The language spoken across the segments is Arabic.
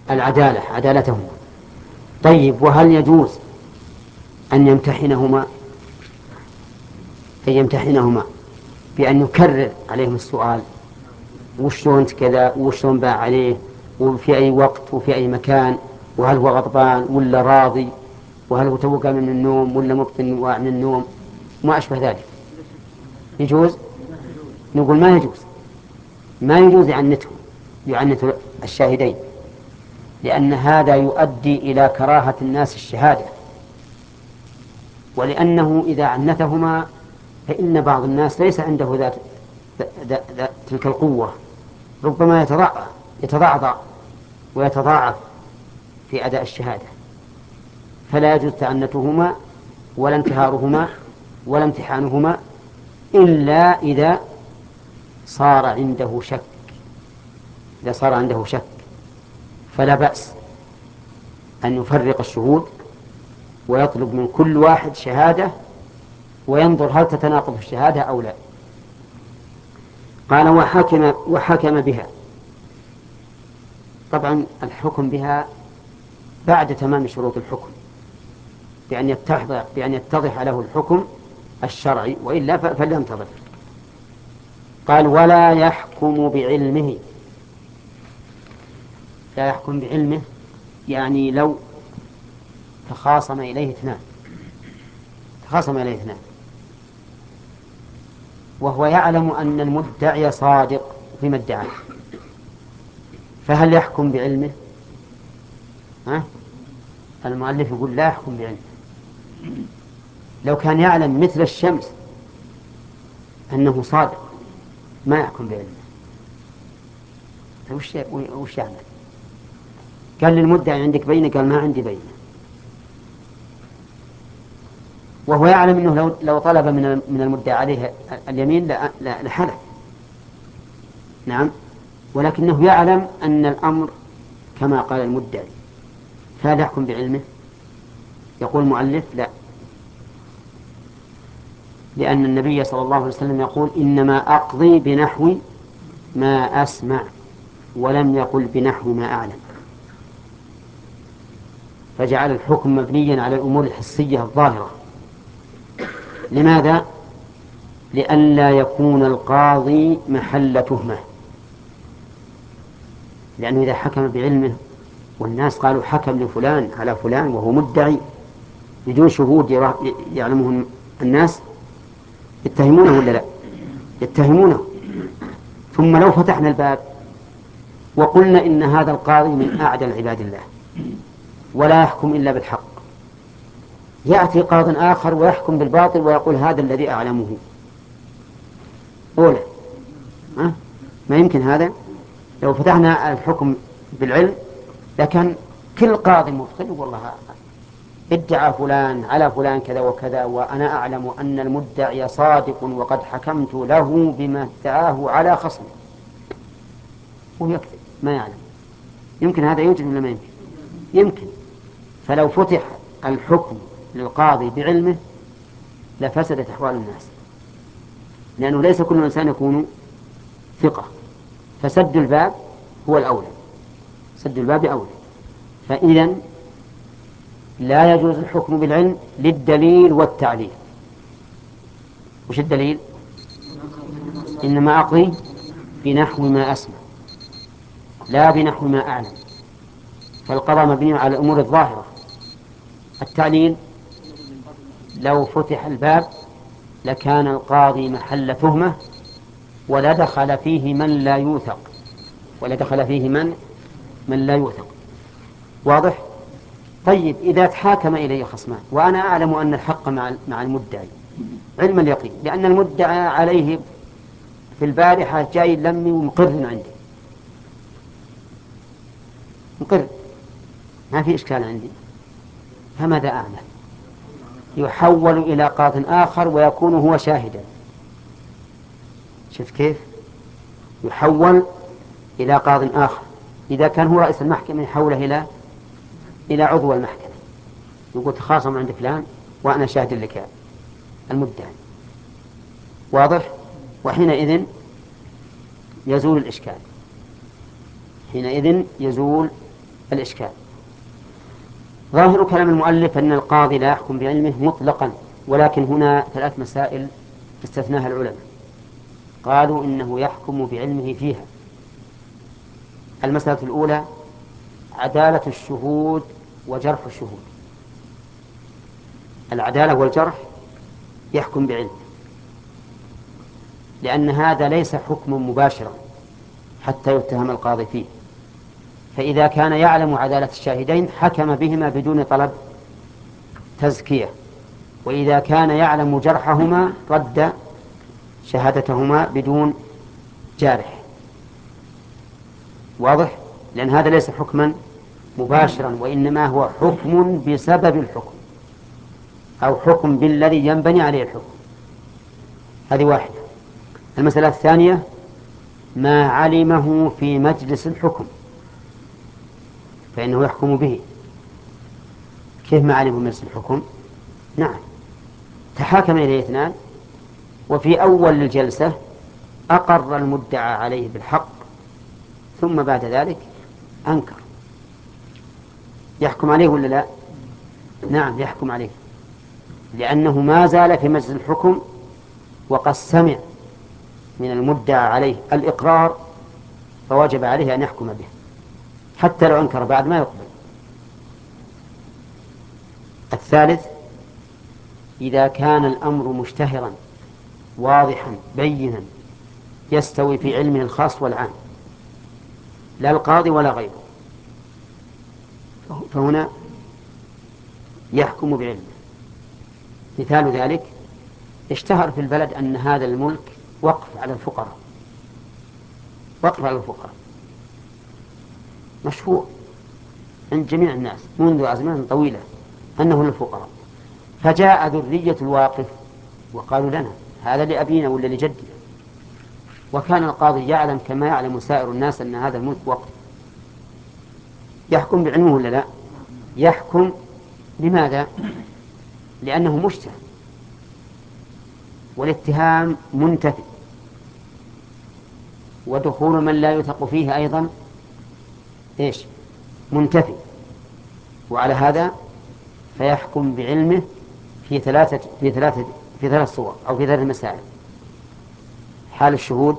العدالة عدالتهما. طيب، وهل يجوز أن يمتحنهما بأن يكرر عليهم السؤال، وشلون أنت كذا، وشلون باع عليه، وفي أي وقت وفي أي مكان، وهل هو غضبان ولا راضي، وهل هو توقع من النوم ولا مبطن واع من النوم، ما أشبه ذلك؟ يجوز؟ نقول ما يجوز يعنته الشاهدين، لأن هذا يؤدي إلى كراهة الناس الشهادة، ولأنه إذا عنتهما فإن بعض الناس ليس عنده تلك القوة، ربما يتضعضع ويتضاعف في أداء الشهادة، فلا يجوز تعنتهما ولا انتهارهما ولا امتحانهما إلا إذا صار عنده شك، فلا بأس أن يفرق الشهود ويطلب من كل واحد شهادة وينظر هل تتناقض الشهادة أو لا. قال وحكم بها. طبعا الحكم بها بعد تمام شروط الحكم، بأن يتضح له الحكم الشرعي، وإلا فلينتظر. قال ولا يحكم بعلمه. لا يحكم بعلمه يعني لو تخاصم إليه اثنان وهو يعلم أن المدعي صادق فيما ادعاه، فهل يحكم بعلمه؟ المؤلف يقول لا يحكم بعلمه. لو كان يعلم مثل الشمس أنه صادق ما يحكم بعلمه. وش يعمل؟ قال للمدعي عندك بينة؟ قال ما عندي بينة، وهو يعلم أنه لو طلب من المدعي عليه اليمين لحلف. نعم، ولكنه يعلم أن الأمر كما قال المدعي، فهل يحكم بعلمه؟ يقول المؤلف لا، لأن النبي صلى الله عليه وسلم يقول إنما أقضي بنحو ما أسمع، ولم يقل بنحو ما أعلم، فجعل الحكم مبنيا على الأمور الحسية الظاهرة. لماذا؟ لئلا يكون القاضي محل تهمة، لأنه إذا حكم بعلمه والناس قالوا حكم لفلان على فلان وهو مدعي بدون شهود يعلمه الناس، يتهمونه ولا لا؟ يتهمونه. ثم لو فتحنا الباب وقلنا إن هذا القاضي من أعدل عباد الله ولا يحكم إلا بالحق، يأتي قاض آخر ويحكم بالباطل ويقول هذا الذي أعلمه، أولى ما يمكن هذا. لو فتحنا الحكم بالعلم لكن كل قاضي مبطل والله ادعى فلان على فلان كذا وكذا، وأنا أعلم أن المدعي صادق وقد حكمت له بما ادعاه على خصمه، ويكذب ما يعلم. يمكن هذا يوجد ولا ما يمكن؟ يمكن. فلو فتح الحكم للقاضي بعلمه لفسدت أحوال الناس، لأنه ليس كل إنسان يكون ثقة، فسد الباب هو الأولى، سد الباب أولى. فإذن لا يجوز الحكم بالعلم للدليل والتعليل. وش الدليل؟ إنما أقضي بنحو ما أسمع لا بنحو ما أعلم، فالقضاء مبني على الأمور الظاهرة. التعليل لو فتح الباب لكان القاضي محل تهمة ولدخل فيه من لا يوثق، من لا يوثق. واضح؟ طيب، إذا تحاكم إلي خصمان وأنا أعلم أن الحق مع المدعي علم اليقين، لأن المدعى عليه في البارحة جاي لمي ومقر عندي، مقر ما في إشكال عندي، فماذا أعمل؟ يحول إلى قاض آخر ويكون هو شاهدا. شوف كيف يحول إلى قاض آخر. إذا كان هو رئيس المحكمة يحوله إلى عضو المحكمة، يقول تخاصم عند فلان وأنا شاهد لك المدعي. واضح؟ وحينئذ يزول الإشكال، الإشكال. ظاهر كلام المؤلف أن القاضي لا يحكم بعلمه مطلقا، ولكن هنا 3 مسائل استثناها العلماء، قالوا إنه يحكم بعلمه فيها. المسألة الأولى عدالة الشهود وجرح الشهود. العدالة والجرح يحكم بعلمه، لأن هذا ليس حكم مباشرا حتى يتهم القاضي فيه، فإذا كان يعلم عدالة الشاهدين حكم بهما بدون طلب تزكية، وإذا كان يعلم جرحهما رد شهادتهما بدون جارح. واضح؟ لأن هذا ليس حكما مباشرا، وإنما هو حكم بسبب الحكم، أو حكم بالذي ينبني عليه الحكم. هذه واحدة. المسألة الثانية ما علمه في مجلس الحكم فإنه يحكم به. كيف ما علمه في مجلس الحكم؟ نعم، تحاكم إليه 2 وفي أول الجلسة أقر المدعى عليه بالحق، ثم بعد ذلك أنكر، يحكم عليه ولا لا؟ نعم يحكم عليه، لأنه ما زال في مجلس الحكم وقد سمع من المدعى عليه الإقرار، فوجب عليه أن يحكم به حتى لو أنكر بعد ما يقبل. الثالث إذا كان الأمر مشتهرا واضحا بينا يستوي في علمه الخاص والعام، لا القاضي ولا غيره، فهنا يحكم بعلمه. مثال ذلك اشتهر في البلد أن هذا الملك وقف على الفقراء، وقف على الفقراء مشهور عند جميع الناس منذ أزمان طويلة أنه للفقراء، فجاء ذرية الواقف وقالوا لنا هذا لأبينا ولا لجدنا، وكان القاضي يعلم كما يعلم سائر الناس أن هذا الملك وقف، يحكم بعلمه ولا لا؟ يحكم. لماذا؟ لأنه مجتهد، والاتهام منتفي، ودخول من لا يثق فيه أيضا إيش؟ منتفي. وعلى هذا فيحكم بعلمه في 3 صور أو في 3 مسائل: حال الشهود،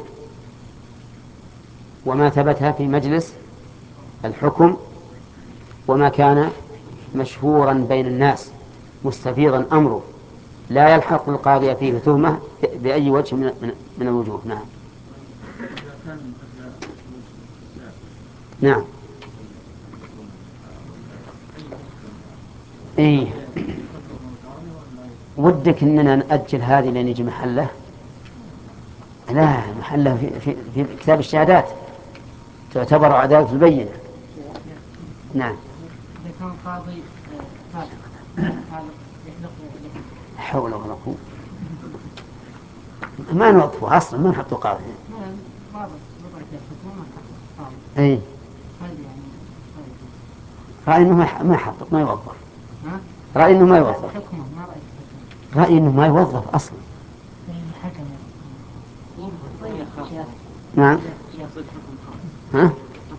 وما ثبت في مجلس الحكم، وما كان مشهورا بين الناس مستفيضا أمره لا يلحق القاضي فيه تهمة بأي وجه من الوجوه. نعم. نعم. إيه، ودك إننا نأجل هذه لين يجي محله؟ لا، محله في كتاب الشهادات، تعتبر عدالة البينة. نعم. إذا كان قاضي حول ولا قوة، ما نوقفه أصلا، ما نحطه قاضي. أي رأي إنه ما يحقق، ما يوظف. رأي إنه ما يوظف. رأي إنه ما يوظف أصلا. نعم. ها؟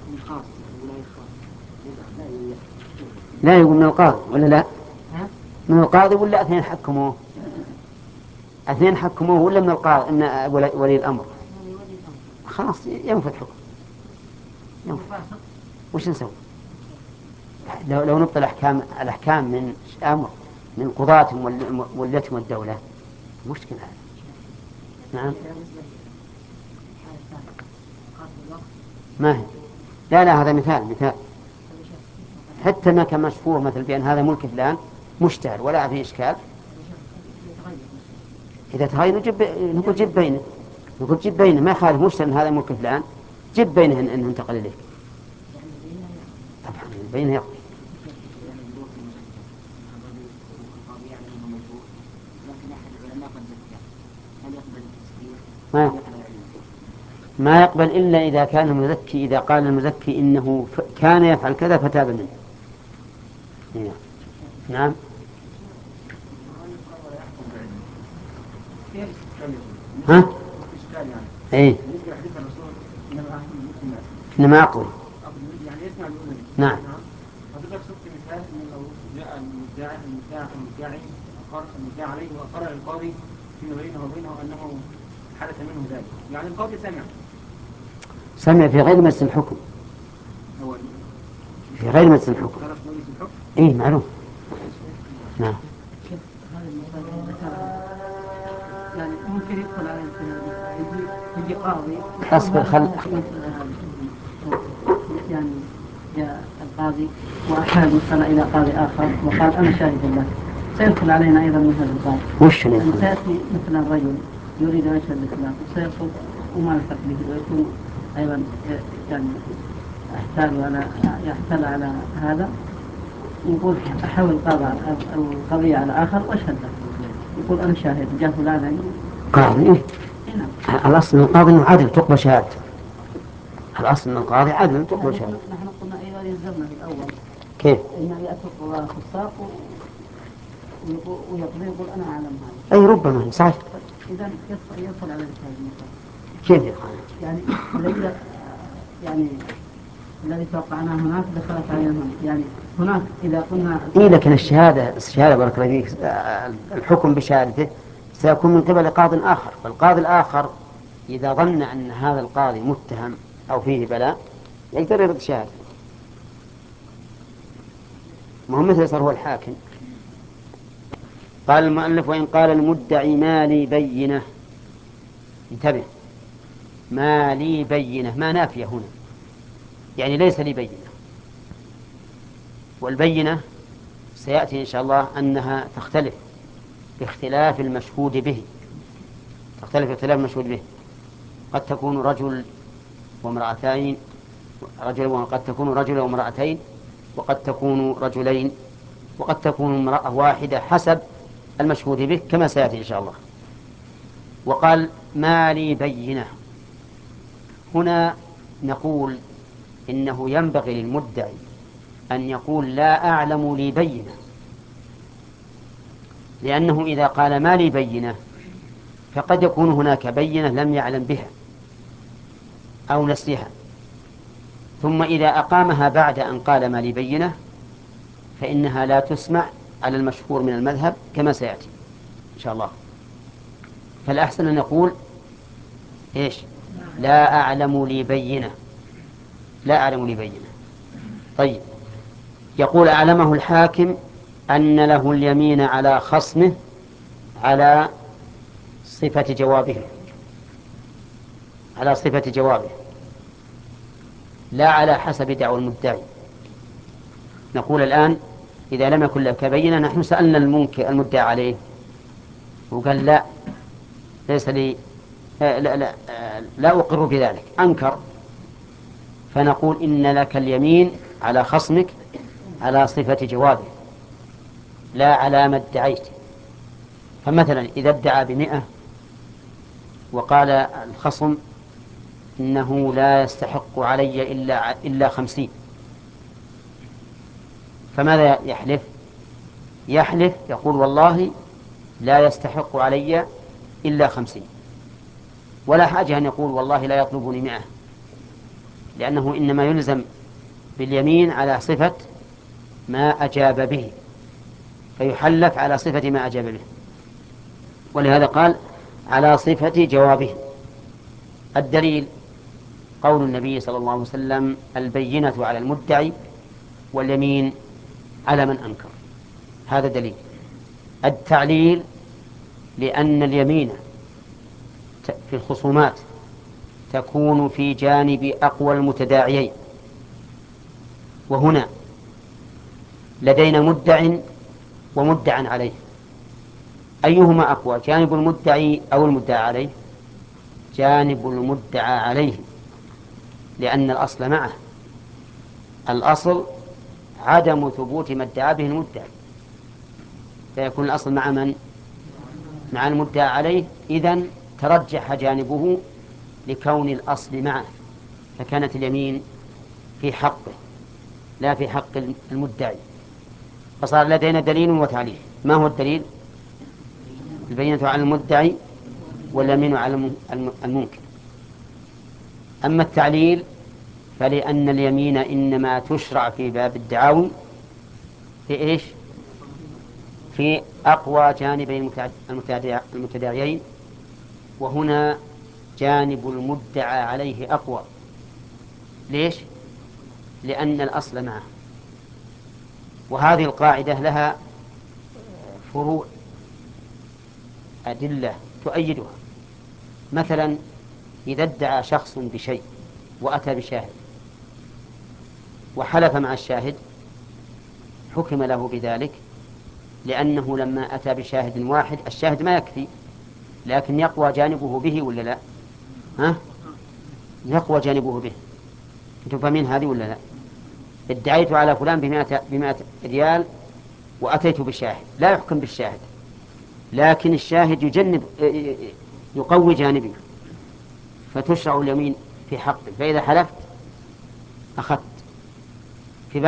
لا، يقول من القاضي ولا لا؟ من القاضي ولا 2 حكموه؟ 2 حكموه ولا من القاضي إن ولي الأمر؟ خلاص ينفذ حكم. وش نسوي؟ لو نبطل الأحكام من أمر من قضاة وليتهم الدولة، مشكلة هذا. نعم. ما هي؟ لا هذا مثال حتى ما كان مشهور مثل بأن هذا ملك فلان مشتهر ولا فيه إشكال. إذا تغير نقول جيب بينه ما يخالف مشتهر هذا ملك فلان، جيب بينه إنه انتقل إليك. طبعا بينه يقضي. ما يقبل إلا إذا كان المزكي، إذا قال المزكي إنه كان يفعل كذا فتاب منه. نعم. ها؟ إيه. إنما أقضي. يعني يسمع بأذنه. نعم. حضرتك شفت مثال ان لو جاء المدعي المدعي عليه واقر القاضي فيما بينه وبينه انه حدث منه ذلك، يعني القاضي سمع في غير مجلس الحكم. هو في غير مجلس الحكم. طرف مجلس الحكم. اي معروف. نعم. شوف هذه المسألة ذكرها، يعني ممكن يدخل على يجي قاضي اصبر يعني جاء القاضي وأحال المسألة إلى قاضي آخر وقال أنا شاهد لك، سيدخل علينا أيضا من هذا القاضي. وش يعني سيأتي مثلا رجل يريد أن يشهد الخلاف وسيدخل وما الفرق به ويكون أيضا يعني يحتال على هذا، يقول أحول القضية على آخر وأشهد له، يقول أنا شاهد جاء فلان قاضي. الأصل من القاضي أنه عدل تقبل شهادته. الأصل من القاضي عدل تقبل شهادته. نحن قلنا أيضا يلزمنا في الأول كيف؟ إن يأتي القضاء خصاق ويقول أنا أعلم هذا. أي ربما صحيح. إذا يدخل على الشهادة. كيف يدخل؟ يعني الذي توقعناه هناك دخلت علينا هناك، يعني هناك إذا قلنا إيه لكن الشهادة بارك الله فيك، الحكم بشهادته سيكون من قبل قاض آخر، فالقاضي الآخر إذا ظن أن هذا القاضي متهم أو فيه بلاء يقدر يرد شهادته. ما هو مثل صار هو الحاكم. قال المؤلف وإن قال المدعي ما لي بينة، انتبه، ما لي بينة ما نافية هنا، يعني ليس لي بينة. والبينة سيأتي إن شاء الله أنها تختلف باختلاف المشهود به، قد تكون رجل وامرأتين، وقد تكون رجل وامرأتين، وقد تكون رجلين، وقد تكون امرأة واحدة حسب المشهود به كما سيأتي إن شاء الله. وقال ما لي بينة، هنا نقول إنه ينبغي للمدعي أن يقول لا أعلم لي بينة، لأنه إذا قال ما لي بينة فقد يكون هناك بينة لم يعلم بها أو نسيها، ثم إذا أقامها بعد أن قال ما لي بينة فإنها لا تسمع على المشهور من المذهب كما سيأتي إن شاء الله. فالأحسن أن نقول إيش؟ لا أعلم لي بينة. طيب، يقول أعلمه الحاكم أن له اليمين على خصمه على صفة جوابه لا على حسب دعوى المدعي. نقول الآن إذا لم يكن لك بينة، نحن سألنا المدعي عليه وقال لا ليس لي لا أقر بذلك، أنكر، فنقول إن لك اليمين على خصمك على صفة جوابه لا على ما ادعيت. فمثلا إذا ادعى ب100 وقال الخصم إنه لا يستحق علي إلا 50، فماذا يحلف يقول والله لا يستحق علي إلا 50، ولا حاجة أن يقول والله لا يطلبني 100، لأنه إنما يلزم باليمين على صفة ما أجاب به، فيحلف على صفة ما أجاب به، ولهذا قال على صفة جوابه. الدليل قول النبي صلى الله عليه وسلم البينة على المدعي واليمين على من أنكر، هذا دليل. التعليل لأن اليمين في الخصومات تكون في جانب أقوى المتداعيين، وهنا لدينا مدع ومدعى عليه، أيهما أقوى، جانب المدعي أو المدعى عليه؟ جانب المدعى عليه، لأن الأصل معه، الأصل عدم ثبوت ما ادعى به المدعي، فيكون الأصل مع من؟ مع المدعى عليه، إذن ترجح جانبه لكون الأصل معه، فكانت اليمين في حقه لا في حق المدعي، فصار لدينا دليل وتعليل. ما هو الدليل؟ البينة على المدعي واليمين على المنكر. أما التعليل فلأن اليمين إنما تشرع في باب الدعاوي في إيش؟ في أقوى جانبي المتداعيين، وهنا جانب المدعى عليه أقوى. ليش؟ لأن الأصل معه. وهذه القاعدة لها فروع أدلة تؤيدها. مثلا إذا ادعى شخص بشيء وأتى بشاهد وحلف مع الشاهد حكم له بذلك، لأنه لما أتى بشاهد واحد الشاهد ما يكفي، لكن يقوى جانبه به ولا لا؟ ها؟ يقوى جانبه به. أنتم فاهمين هذه ولا لا؟ ادعيت على فلان ب100 ريال وأتيت بشاهد، لا يحكم بالشاهد، لكن الشاهد يقوي جانبه، فتشرع اليمين في حقه، فإذا حلفت أخذت. في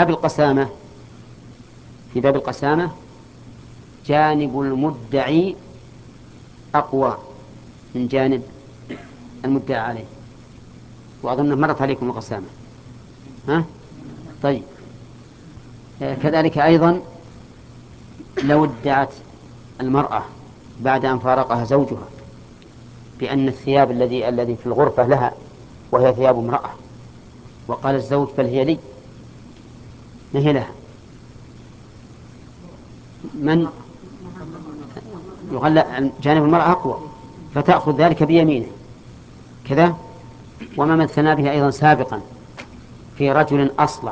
باب القسامة جانب المدعي أقوى من جانب المدعى عليه، وأظن مرت عليكم القسامة. ها؟ طيب، كذلك أيضا لو ادعت المرأة بعد أن فارقها زوجها بأن الثياب الذي في الغرفة لها وهي ثياب امرأة، وقال الزوج بل هي لي، ما هي لها؟ من يغلى جانب المرأة أقوى، فتأخذ ذلك بيمينه كذا. وما مثلنا به أيضا سابقا في رجل أصلع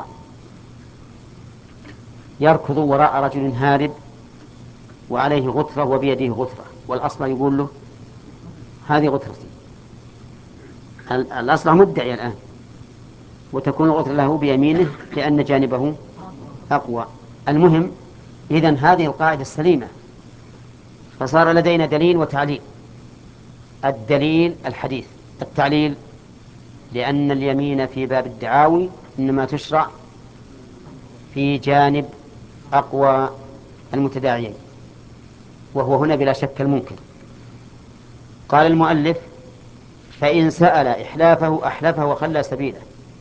يركض وراء رجل هارب وعليه غترة وبيده غترة، والأصلع يقول له هذه غترتي. الأصلع مدعي الآن، وتكون الغترة له بيمينه لأن جانبه أقوى. المهم، إذن هذه القاعدة السليمة، فصار لدينا دليل وتعليل. الدليل الحديث، التعليل لأن اليمين في باب الدعاوي إنما تشرع في جانب أقوى المتداعيين، وهو هنا بلا شك المنكر. قال المؤلف فإن سأل إحلافه أحلفه وخلى سبيله.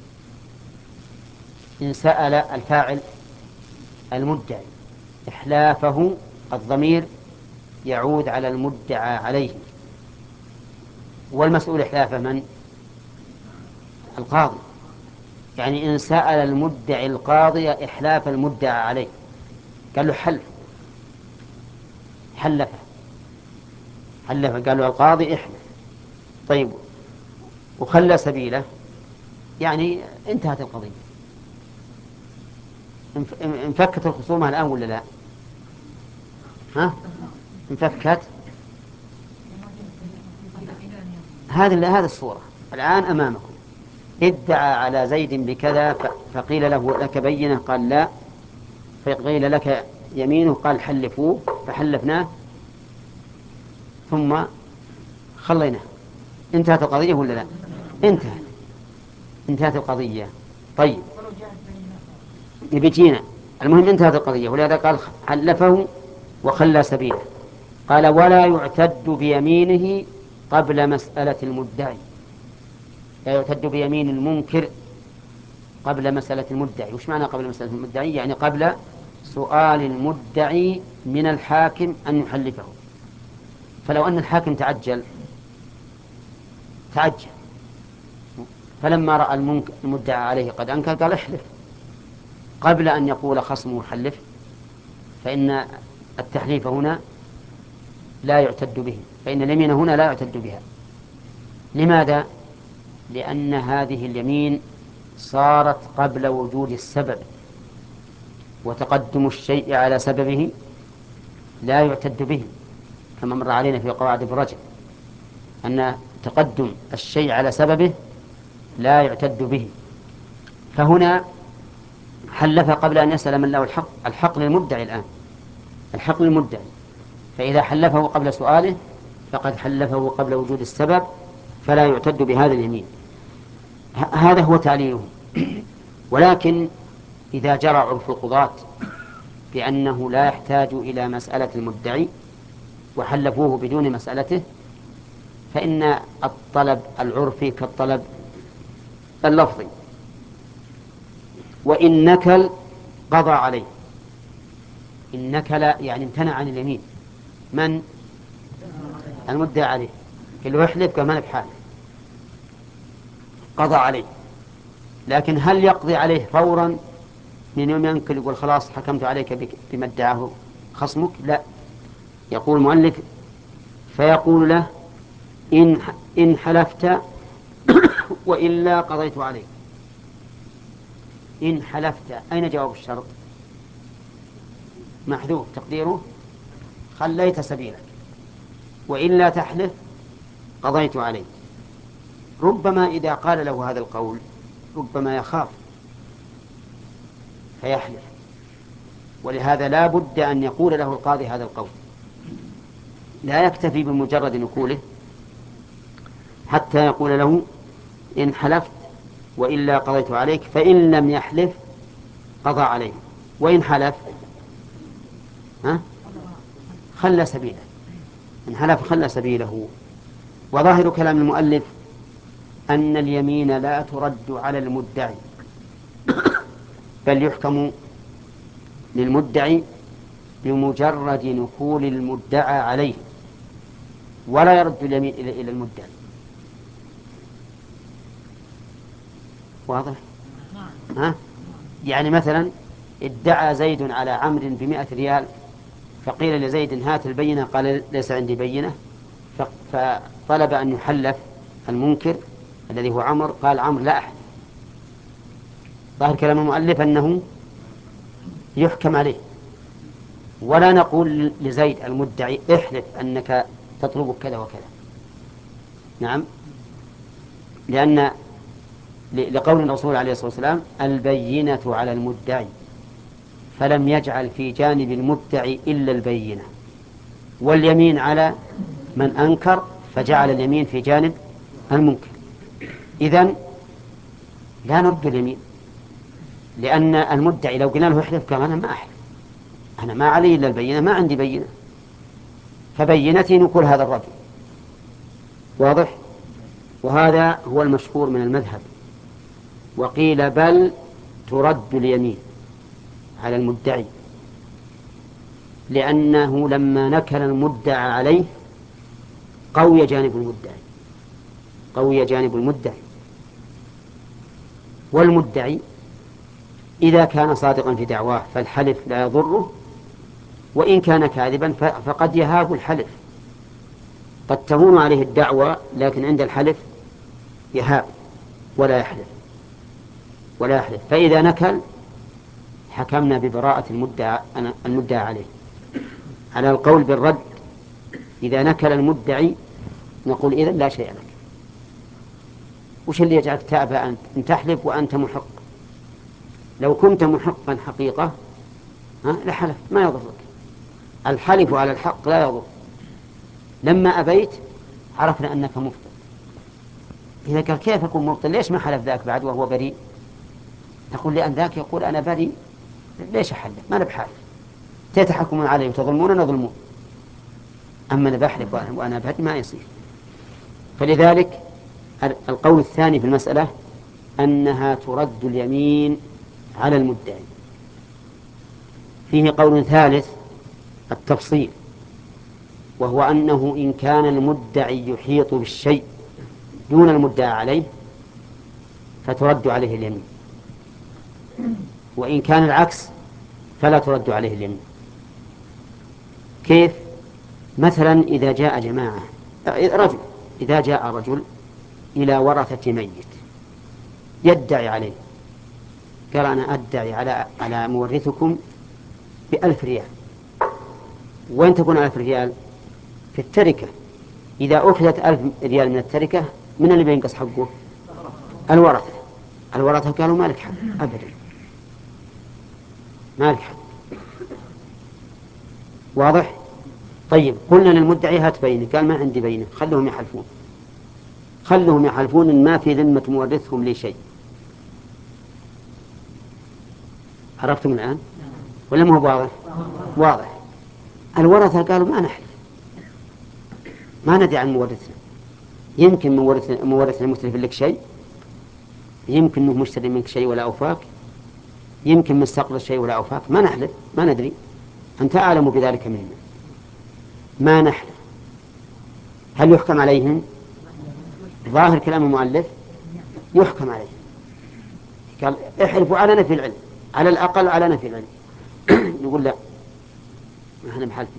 إن سأل الفاعل المدعي إحلافه، الضمير يعود على المدعى عليه، والمسؤول إحلافه من؟ القاضي. يعني إن سأل المدعي القاضي إحلاف المدعى عليه، قال له حلفه قال له القاضي احلف. طيب، وخلى سبيله يعني انتهت القضية، انفكت الخصومة الآن ولا لا؟ ها؟ انفكت. هذه الصورة الآن أمامكم. ادعى على زيد بكذا فقيل له لك بينة، قال لا، فقيل لك يمينه، قال حلفوه، فحلفناه ثم خليناه. انتهت القضية ولا لا؟ انتهت القضية. طيب، بيجينا المهم انتهت القضية، ولهذا قال حلفه وخلى سبيله. قال ولا يعتد بيمينه قبل مسألة المدعي. لا يعتد بيمين المنكر قبل مسألة المدعي. وش معنى قبل مسألة المدعي؟ يعني قبل سؤال المدعي من الحاكم أن يحلفه. فلو أن الحاكم تعجل فلما رأى المدعى عليه قد أنكر قال احلف قبل أن يقول خصمه حلف، فإن التحليف هنا لا يعتد به، فإن اليمين هنا لا يعتد بها. لماذا؟ لأن هذه اليمين صارت قبل وجود السبب، وتقدم الشيء على سببه لا يعتد به، كما مر علينا في قواعد الرجع أن تقدم الشيء على سببه لا يعتد به. فهنا حلف قبل أن يسأل من له الحق للمدعي الآن، الحق للمدعي، فإذا حلفه قبل سؤاله فقد حلفه قبل وجود السبب، فلا يعتد بهذا اليمين. هذا هو تعليله. ولكن إذا جرى عرف القضاة بأنه لا يحتاج إلى مسألة المدعي وحلفوه بدون مسألته، فإن الطلب العرفي كالطلب اللفظي، وإن نكل قضى عليه. إن نكل يعني امتنع عن اليمين. من؟ المدعي عليه. اللي يحلف كمان بحاله قضى عليه. لكن هل يقضي عليه فورا من يوم ينكل يقول خلاص حكمت عليك بما ادعاه خصمك؟ لا. يقول المؤلف فيقول له إن حلفت وإلا قضيت عليك. إن حلفت، أين جواب الشرط؟ محذوف تقديره خليت سبيلك، وإلا تحلف قضيت عليك. ربما إذا قال له هذا القول ربما يخاف فيحلف، ولهذا لا بد أن يقول له القاضي هذا القول، لا يكتفي بمجرد نقوله حتى يقول له إن حلفت وإلا قضيت عليك، فإن لم يحلف قضى عليه، وإن حلف خلى سبيله. إن حلف خلى سبيله. وظاهر كلام المؤلف أن اليمين لا ترد على المدعي، بل يحكم للمدعي بمجرد نقول المدعى عليه، ولا يرد اليمين إلى المدعي. واضح؟ يعني مثلا ادعى زيد على عمرو ب100 ريال، فقيل لزيد هات البينة، قال ليس عندي بينة، فطلب أن يحلف المنكر الذي هو عمرو، قال عمرو لا أحلف. ظاهر كلام المؤلف أنه يحكم عليه، ولا نقول لزيد المدعي احلف أنك تطلب كذا وكذا. نعم، لأن لقول الرسول عليه الصلاة والسلام البينة على المدعي، فلم يجعل في جانب المدعي إلا البينة، واليمين على من أنكر فجعل اليمين في جانب المنكر. إذن لا نرد اليمين، لأن المدعي لو قلنا له احلف قال أنا ما أحلف، أنا ما علي إلا البينة، ما عندي بينة، فبينتي نقول هذا الرجل. واضح؟ وهذا هو المشهور من المذهب. وقيل بل ترد اليمين على المدعي، لأنه لما نكل المدعى عليه قوي جانب المدعي، قوي جانب المدعي. والمدعي إذا كان صادقا في دعواه فالحلف لا يضره، وإن كان كاذبا فقد يهاب الحلف، قد تهون عليه الدعوة لكن عند الحلف يهاب ولا يحلف ولا يحلف. فإذا نكل حكمنا ببراءة المدعى عليه. على القول بالرد إذا نكل المدعي نقول إذن لا شيء لك. وش اللي يجعلك تأبى أن تحلف وأنت محق؟ لو كنت محقا حقيقة لحلف ما يضرك. الحلف على الحق لا يضر. لما أبيت عرفنا أنك مبطل. إذا قال كيف أكون مبطل؟ ليش ما حلف ذاك بعد وهو بريء؟ نقول لأن ذاك يقول أنا بريء، ليش أحلف؟ ما أنا بحالف، تتحكمون علي وتظلمون أنا ظلمون، أما أنا بحلف وأنا بريء ما يصير. فلذلك القول الثاني في المسألة أنها ترد اليمين على المدعي. فيه قول ثالث التفصيل، وهو أنه إن كان المدعي يحيط بالشيء دون المدعى عليه فترد عليه اليمين، وإن كان العكس فلا ترد عليه اليمين. كيف؟ مثلا إذا جاء جماعة رجل، إذا جاء رجل إلى ورثة ميت يدعي عليه، قال أنا أدعي على مورثكم ب1,000 ريال. وين تكون 1,000 ريال؟ في التركة. إذا أخذت 1,000 ريال من التركة من اللي بينقص حقه؟ الورثة. الورثة قالوا مالك حق أبدا، مالك حق. واضح؟ طيب قلنا للمدعي هات بينة، قال ما عندي بينة، خلهم يحلفون، خلهم يحلفون إن ما في ذمة مورثهم لي شيء. عرفتم الآن ولا ما هو واضح؟ واضح. الورثة قالوا ما نحلف، ما ندري عن مورثنا، يمكن مورثنا مستلف لك شيء، يمكن انه مشتري منك شيء ولا اوفاك، يمكن من سقط الشيء ولا أوفاق، ما نحلف، ما ندري، أنت أعلم بذلك منا، ما نحلف. هل يحكم عليهم؟ ظاهر كلام المؤلف يحكم عليهم، قال احلفوا على نفي العلم، على الأقل على نفي العلم. نقول لا، ما احنا محلفين.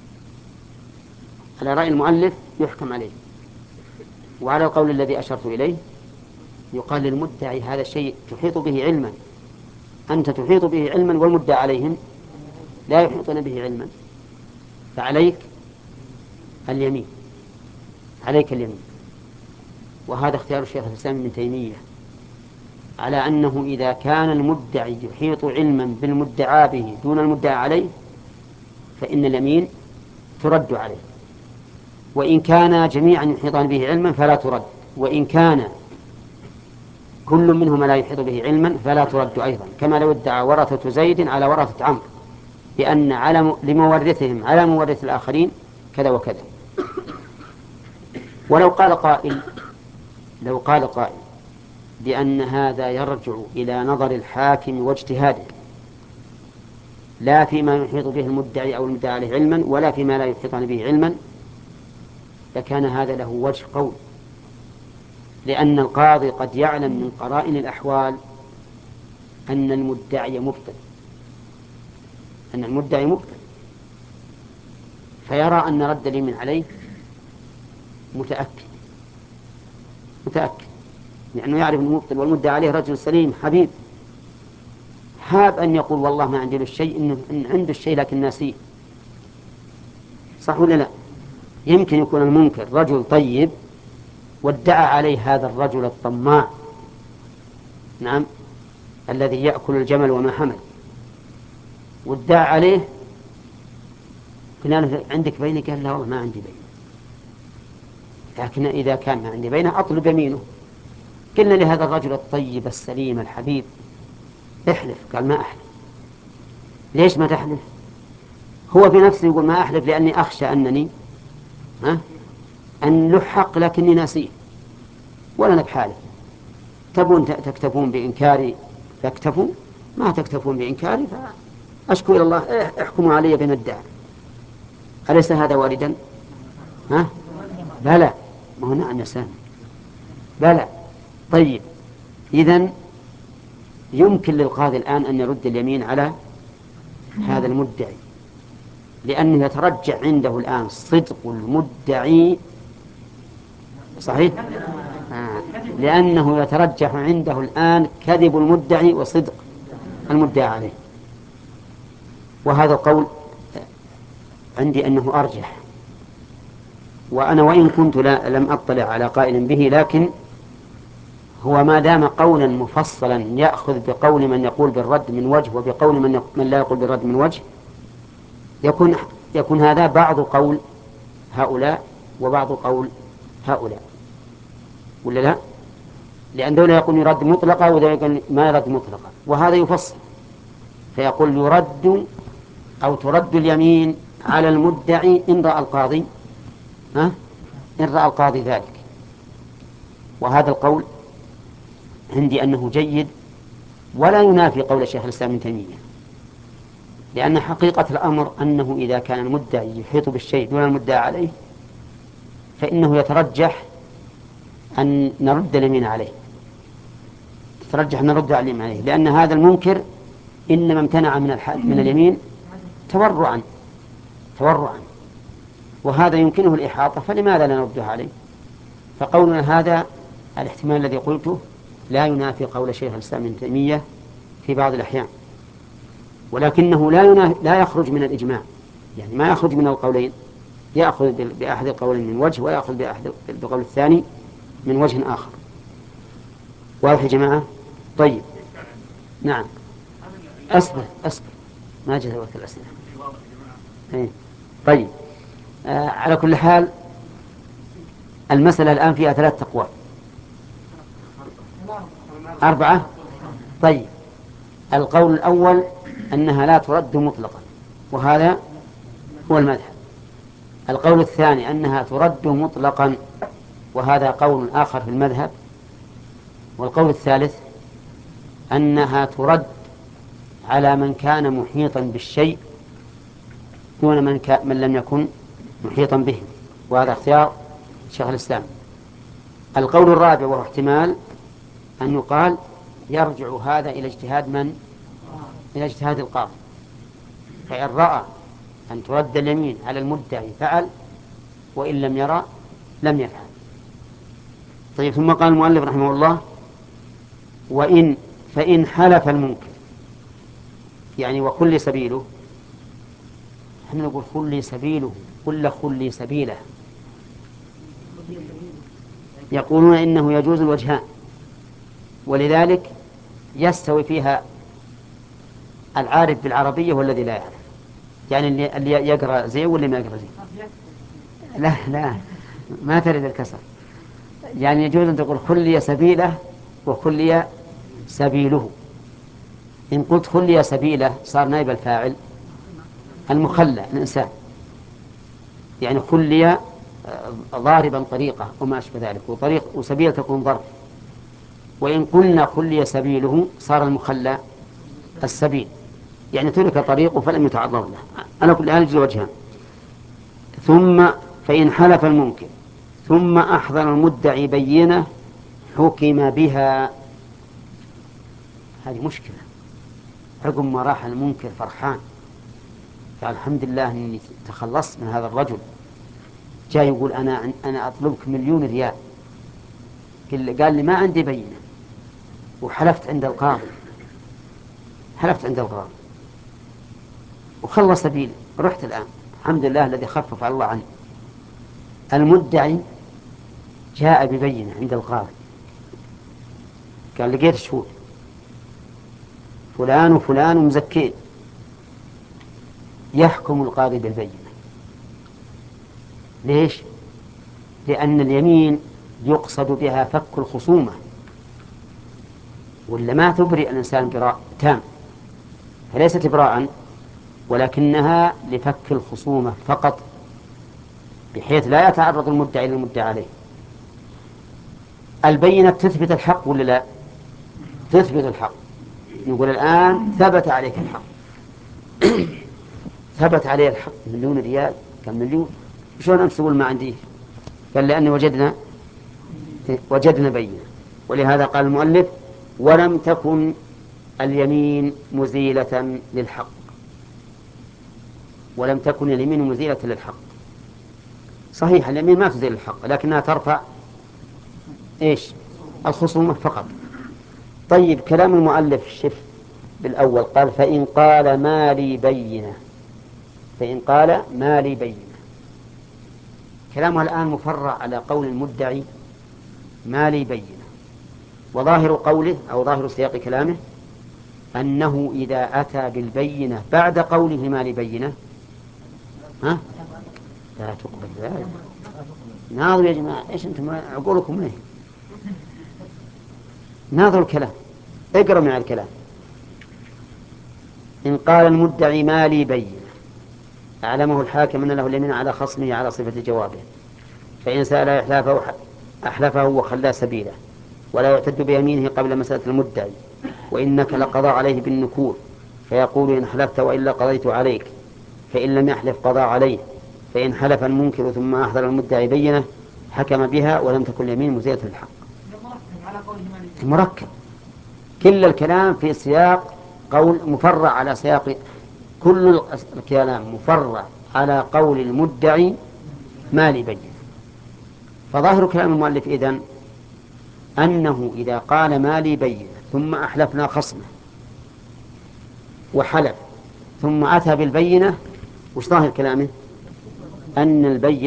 على رأي المؤلف يحكم عليه، وعلى القول الذي أشرت إليه يقال للمدعي هذا الشيء تحيط به علما، أنت تحيط به علما والمدعى عليهم لا يحيطون به علما، فعليك اليمين، عليك اليمين. وهذا اختيار الشيخ الإسلام ابن تيمية على أنه إذا كان المدعي يحيط علما بالمدعى به دون المدعى عليه فإن اليمين ترد عليه، وإن كان جميعا يحيطان به علما فلا ترد، وإن كان كل منهما لا يحيط به علما فلا ترد أيضا، كما لو ادعى ورثة زيد على ورثة عمرو بأن لمورثهم على مورث الآخرين كذا وكذا. ولو قال قائل، لو قال قائل بأن هذا يرجع إلى نظر الحاكم واجتهاده، لا فيما يحيط به المدعي أو المدعى عليه علما ولا فيما لا يحيطان به علما، لكان هذا له وجه قول، لأن القاضي قد يعلم من قرائن الأحوال أن المدعي مبطل، أن المدعي مبطل، فيرى أن رد اليمين عليه متأكد، لأنه يعرف أنه مبطل والمدعى عليه رجل سليم حبيب، حاب أن يقول والله ما عندي له الشيء، إن عنده الشيء لكن ناسيه، صح ولا لا؟ يمكن يكون المنكر رجل طيب وادعى عليه هذا الرجل الطماع، نعم، الذي يأكل الجمل وما حمل، وادعى عليه، قلنا له عندك بينة؟ قال لا والله ما عندي بينة، لكن إذا كان ما عندي بينة أطلب يمينه. قلنا لهذا الرجل الطيب السليم الحبيب احلف، قال ما أحلف. ليش ما تحلف؟ هو بنفسه يقول ما أحلف لأني أخشى أنني أن له حق لكني ناسيه، ولا أنا بحالف. تبون تكتفون بإنكاري فاكتفوا، ما تكتفون بإنكاري فأشكو إلى الله، احكموا علي بين الدعاء. أليس هذا واردا؟ بلى، ما هو نعم يا سامي، بلى. طيب، إذن يمكن للقاضي الآن أن يرد اليمين على هذا المدعي، لأنه يترجح عنده الآن صدق المدعي، صحيح؟ لأنه يترجح عنده الآن كذب المدعي وصدق المدعي عليه، وهذا القول عندي أنه أرجح. وأنا وإن كنت لم أطلع على قائل به، لكن هو ما دام قولا مفصلا يأخذ بقول من يقول بالرد من وجه وبقول من لا يقول بالرد من وجه، يكون هذا بعض قول هؤلاء وبعض قول هؤلاء، ولا لا؟ لأن دولة يقول يرد مطلقة ودولة يقول ما يرد مطلقة، وهذا يفصل فيقول يرد أو ترد اليمين على المدعي إن رأى القاضي إن رأى القاضي ذلك. وهذا القول عندي أنه جيد ولا ينافي قول الشيخ الإسلام ابن تيمية، لأن حقيقة الأمر أنه إذا كان المدعي يحيط بالشيء دون المدعى عليه فإنه يترجح أن نرد اليمين عليه، لأن هذا المنكر إنما امتنع من اليمين تورعا، وهذا يمكنه الإحاطة، فلماذا لا نرده عليه؟ فقولنا هذا الاحتمال الذي قلته لا ينافي قول شيخ الإسلام ابن تيمية في بعض الأحيان، ولكنه لا يخرج من الإجماع، يعني ما يخرج من القولين، يأخذ بأحد القولين من وجه ويأخذ بقول الثاني من وجه آخر. واضح يا جماعة؟ طيب، نعم، أصبر ما جاء وقت الأسئلة. طيب، على كل حال المسألة الآن فيها 3 أقوال، 4. طيب، القول الأول أنها لا ترد مطلقا، وهذا هو المذهب. القول الثاني أنها ترد مطلقا، وهذا قول آخر في المذهب. والقول الثالث أنها ترد على من كان محيطا بالشيء دون من لم يكن محيطا به، وهذا اختيار شيخ الإسلام. القول الرابع وهو احتمال أن يقال يرجع هذا إلى اجتهاد من؟ إلى اجتهاد القاضي، فإن رأى أن ترد اليمين على المدعي فعل، وإن لم يرى لم يفعل. طيب، ثم قال المؤلف رحمه الله: فإن حلف المنكر، يعني وخلي سبيله. احنا نقول خلي سبيله ولا خلي سبيله؟ يقولون إنه يجوز الوجهان، ولذلك يستوي فيها العارف بالعربية والذي لا يعرف، يعني اللي يقرأ زين واللي ما يقرأ زين. لا ما ترد الكسر، يعني يجوز أن تقول خلي سبيله وخلي سبيله. إن قلت خلي سبيله صار نائب الفاعل المخلى الإنسان، يعني خلي ضاربا طريقة وما أشبه ذلك، وطريق وسبيل تكون ضرب. وإن قلنا خلي سبيله صار المخلى السبيل، يعني ترك طريقه فلم يتعرض له. على كل حال وجهان. ثم فإن حلف المنكر ثم أحضر المدعي بينة حكم بها. هذه مشكلة. عقب ما راح المنكر فرحان، قال الحمد لله أني تخلصت من هذا الرجل، جاء يقول أنا أطلبك 1,000,000 ريال. قال لي ما عندي بينة وحلفت عند القاضي، وخلص سبيلي، رحت الآن الحمد لله الذي خفف الله عني. المدعي جاء ببينة عند القاضي، قال لقيت شهود فلان وفلان ومزكين، يحكم القاضي بالبينة. ليش؟ لأن اليمين يقصد بها فك الخصومة، ولا ما تبرئ الإنسان براء تام، فليست إبراء ولكنها لفك الخصومة فقط، بحيث لا يتعرض المدعي للمدعى عليه. البينة تثبت الحق ولا لا؟ تثبت الحق. نقول الآن ثبت عليك الحق. ثبت عليه الحق 1,000,000 ريال، كم مليون؟ شلون أنت تقول ما عندي؟ قال لأني وجدنا بينة. ولهذا قال المؤلف: ولم تكن اليمين مزيلة للحق. ولم تكن اليمين مزيلة للحق. صحيح اليمين ما تزيل الحق، لكنها ترفع الخصومة فقط. طيب، كلام المؤلف شف بالأول، قال: فإن قال ما لي بينة. فإن قال ما لي بينة، كلامه الآن مفرع على قول المدعي ما لي بينة. وظاهر قوله أو ظاهر سياق كلامه أنه إذا أتى بالبينة بعد قوله ما لي بينة لا تقبل ذلك. ناظروا يا جماعة، إيش أنتم عقولكم ليه؟ ناظروا الكلام، اقرأوا مع الكلام. إن قال المدعي ما لي بينة أعلمه الحاكم أن له اليمين على خصمه على صفة جوابه، فإن سأل أحلفه وخلاه سبيله، ولا يعتد بيمينه قبل مسألة المدعي، وإنك لقضى عليه بالنكول، فيقول إن حلفت وإلا قضيت عليك، فإن لم يحلف قضى عليه. فإن حلف المنكر ثم أحضر المدعي بينة حكم بها ولم تكن اليمين مزيلة الحق. مركب، كل الكلام في سياق قول مفرع على سياق، كل الكلام مفرع على قول المدعي ما لي بينة. فظاهر كلام المؤلف إذن أنه إذا قال ما لي بينة ثم أحلفنا خصمه وحلف ثم أتى بالبينة، وش ظاهر كلامه؟ أن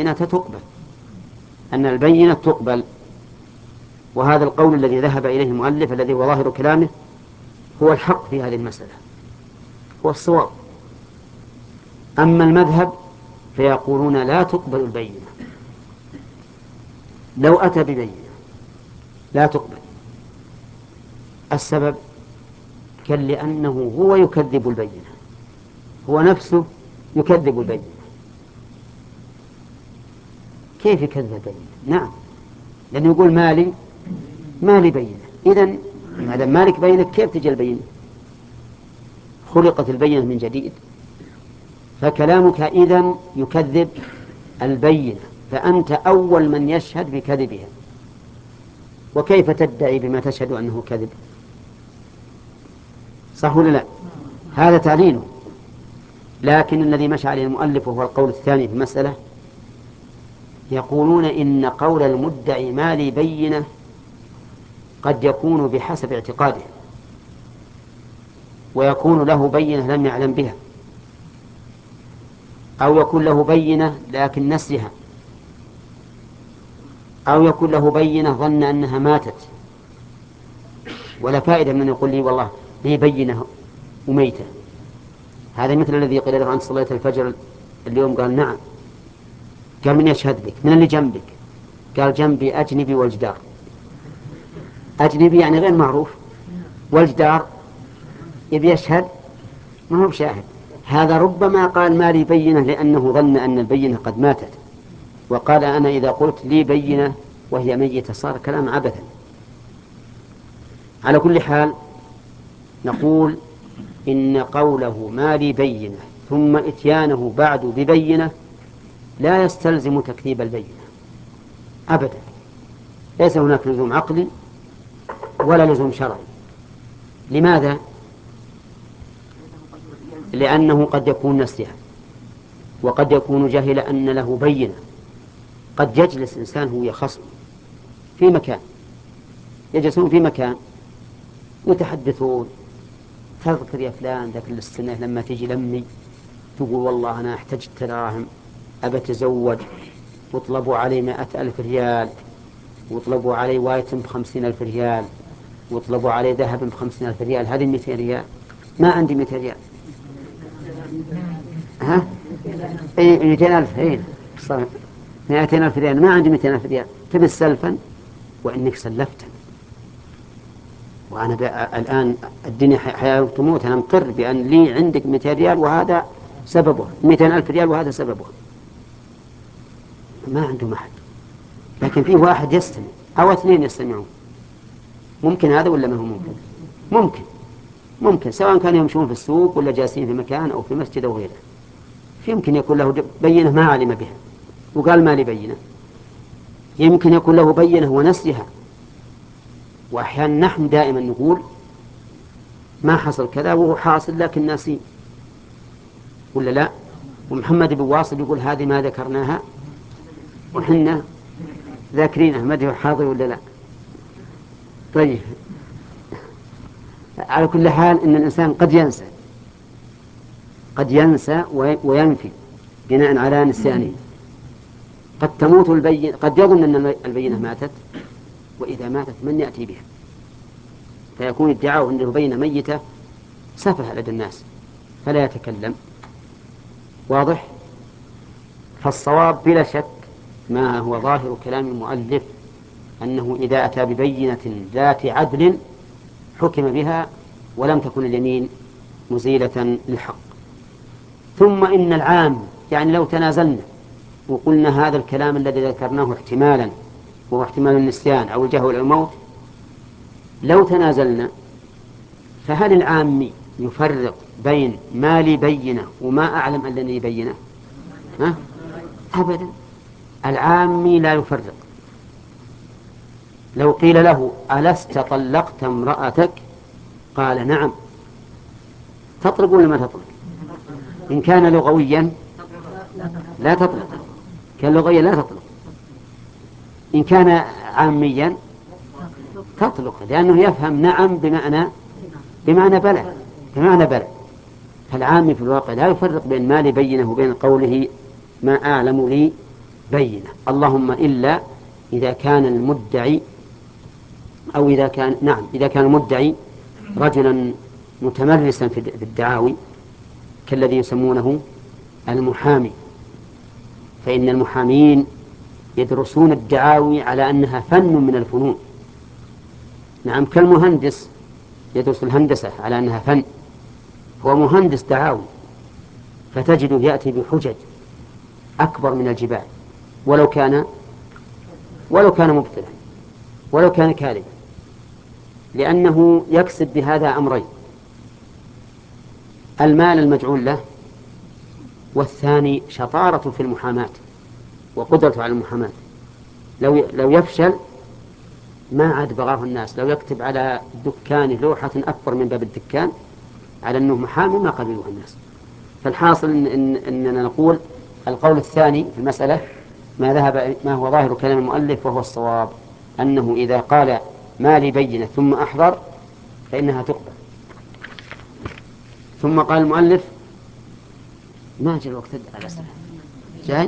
البينة تقبل. وهذا القول الذي ذهب إليه المؤلف الذي هو ظاهر كلامه هو الحق في هذه المسألة، هو الصواب. أما المذهب فيقولون لا تقبل البينة، لو أتى ببينة لا تقبل. السبب كان لأنه هو يكذب البينة، هو نفسه يكذب البينة. كيف يكذب البينة؟ نعم، لأنه يقول مالي بينة. إذن ما دام مالك بينة كيف تجي البينة؟ خلقت البينة من جديد؟ فكلامك إذن يكذب البينة، فأنت أول من يشهد بكذبها، وكيف تدعي بما تشهد أنه كذب؟ صح ولا لا؟ هذا تعليله. لكن الذي مشى عليه المؤلف وهو القول الثاني في المسألة، يقولون إن قول المدعي ما لي بينة قد يكون بحسب اعتقاده، ويكون له بينة لم يعلم بها، أو يكون له بينة لكن نسيها، أو يكون له بينة ظن أنها ماتت. ولا فائدة من يقول لي والله لي بينة وميتة. هذا مثل الذي قيل له أنت صليت الفجر اليوم، قال نعم. قال من يشهد لك؟ من اللي جنبك؟ قال جنبي أجنبي والجدار. أجنبي يعني غير معروف، والجدار يبي يشهد ما هو بشاهد. هذا ربما قال ما لي بينة لأنه ظن أن البينة قد ماتت، وقال أنا إذا قلت لي بينة وهي ميتة صار كلام عبثا. على كل حال نقول إن قوله ما لي بينة ثم إتيانه بعد ببينة لا يستلزم تكذيب البينة أبدا. ليس هناك لزوم عقلي ولا لزوم شرعي. لماذا؟ لأنه قد يكون نسيها، وقد يكون جهل أن له بينة. قد يجلس إنسان هو خصم في مكان، يجلسون في مكان يتحدثون، تذكر يا فلان ذاك السنة لما تجي لمي تقول والله أنا احتجت دراهم أبى أتزوج، واطلبوا علي 100,000 ريال، واطلبوا علي وايتم ب50,000 ريال، واطلبوا علي ذهب ب50,000 ريال. هذه 200 ريال، ما عندي 200 ريال. ها؟ اي 200,000. اي صح، 200,000 ريال، ما عندي 200,000 ريال. تبي سلفا وإنك سلفتني، وأنا الآن الدنيا حياة وتموت، أنا مقر بأن لي عندك 200 ريال وهذا سببه، 200,000 ريال وهذا سببه. ما عنده محل. لكن فيه واحد يستمع أو اثنين يستمعون. ممكن هذا ولا ما هو ممكن؟ ممكن. ممكن سواء كانوا يمشون في السوق ولا جالسين في مكان أو في مسجد أو غيره. يمكن يكون له بينة ما علم بها وقال ما لي بينة. يمكن يكون له بينة ونسيها. وأحيانا نحن دائما نقول ما حصل كذا وهو حاصل لكن ناسي، ولا لا؟ ومحمد بن واصل يقول هذه ما ذكرناها وحنا ذاكرينها، ما ادري حاضر ولا لا. طيب، على كل حال إن الإنسان قد ينسى وينفي بناء على نسيانه. قد تموت البينة، قد يظن أن البينة ماتت، وإذا ماتت من يأتي بها؟ فيكون ادعاؤه أنه بينة ميتة سفه لدى الناس فلا يتكلم. واضح؟ فالصواب بلا شك ما هو ظاهر كلام المؤلف، أنه إذا أتى ببينة ذات عدل حكم بها ولم تكن اليمين مزيلة للحق. ثم إن العام، يعني لو تنازلنا وقلنا هذا الكلام الذي ذكرناه احتمالا وهو احتمال النسيان أو الجهل أو الموت، لو تنازلنا فهل العامي يفرق بين ما لي بينة وما أعلم أنني بينة؟ أبدا، العامي لا يفرق. لو قيل له ألست طلقت امرأتك؟ قال نعم، تطلق ولا ما تطلق؟ إن كان لغويا لا تطلق، كان لغويا لا تطلق. إن كان عاميا تطلق، لأنه يفهم نعم بمعنى بلى. فالعامي في الواقع لا يفرق بين ما لي بينه وبين قوله ما أعلم لي بينة. اللهم إلا إذا كان المدعي أو إذا كان المدعي رجلا متمرسا في الدعاوي كالذي يسمونه المحامي، فإن المحامين يدرسون الدعاوي على أنها فن من الفنون. نعم، كالمهندس يدرس الهندسة على أنها فن، هو مهندس دعاوي، فتجده يأتي بحجج أكبر من الجبال ولو كان مبطلا ولو كان كاذبا، لأنه يكسب بهذا أمرين: المال المجعول له، والثاني شطارة في المحاماة وقدرته على المحاماة. لو يفشل ما عاد بغاه الناس، لو يكتب على دكانه لوحة أكبر من باب الدكان على أنه محامي ما قبلوها الناس. فالحاصل إننا نقول القول الثاني في المسألة ما هو ظاهر كلام المؤلف وهو الصواب، أنه إذا قال ما لي بينة ثم أحضر فإنها تقبل. ثم قال المؤلف ما جاء الوقت على الأسئلة جاي.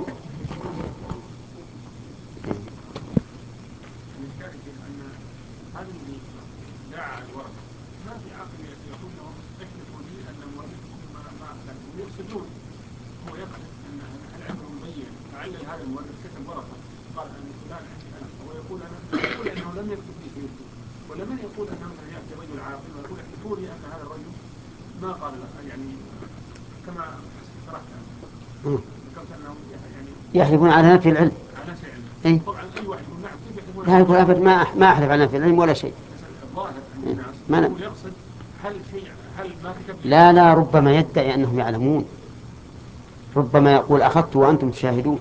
هذا اللي دعا الورقة ما في عاقل يقول لهم احلفوا لي ان مؤلفكم ما يقصدون، هو يقصد ان العلم مبين، فعلل هذا المؤلف كتب ورقة قال ان فلان عندي انا، هو يقول انه لم يكتب لي سيدي، ولمن يقول انه مثلا ياتي رجل عاقل ويقول احلفوا لي ان هذا الرجل ما قال يعني كما شرحت ذكرت انهم يعني يحلفون على نفي العلم. على نفي العلم. إيه؟ طبعا اي واحد يقول نعم كيف يحلفون؟ لا يقول أبد ما أحلف على نفي العلم ولا شيء. الظاهر عند الناس ما هو يقصد هل ما كتب لا ربما يدعي أنهم يعلمون، ربما يقول أخذت وأنتم تشاهدون،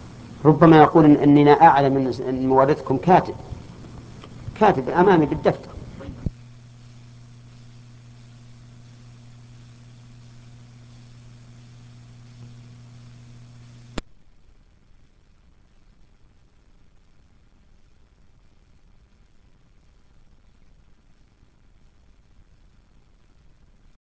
ربما يقول إننا أعلم أن مورثكم كاتب أمامي بالدفتر.